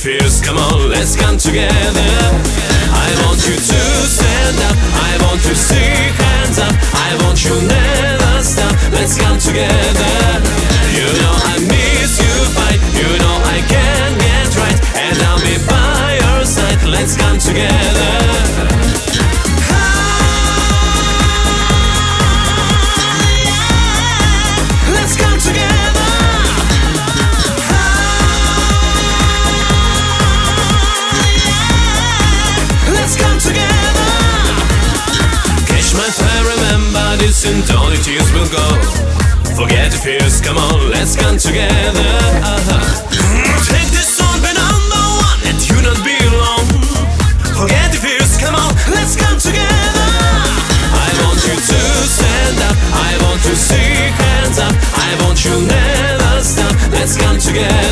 fears, come on, let's come together. I want you to stand up, I want to see hands up, I want you never stop, let's come together. You know I miss you fight, you know I can't get right, and I'll be by your side, let's come together. And all the tears will go. Forget the fears, come on, let's come together. Take this on, be number one, and you not be alone. Forget the fears, come on, let's come together. I want you to stand up, I want to see hands up, I want you never stop, let's come together.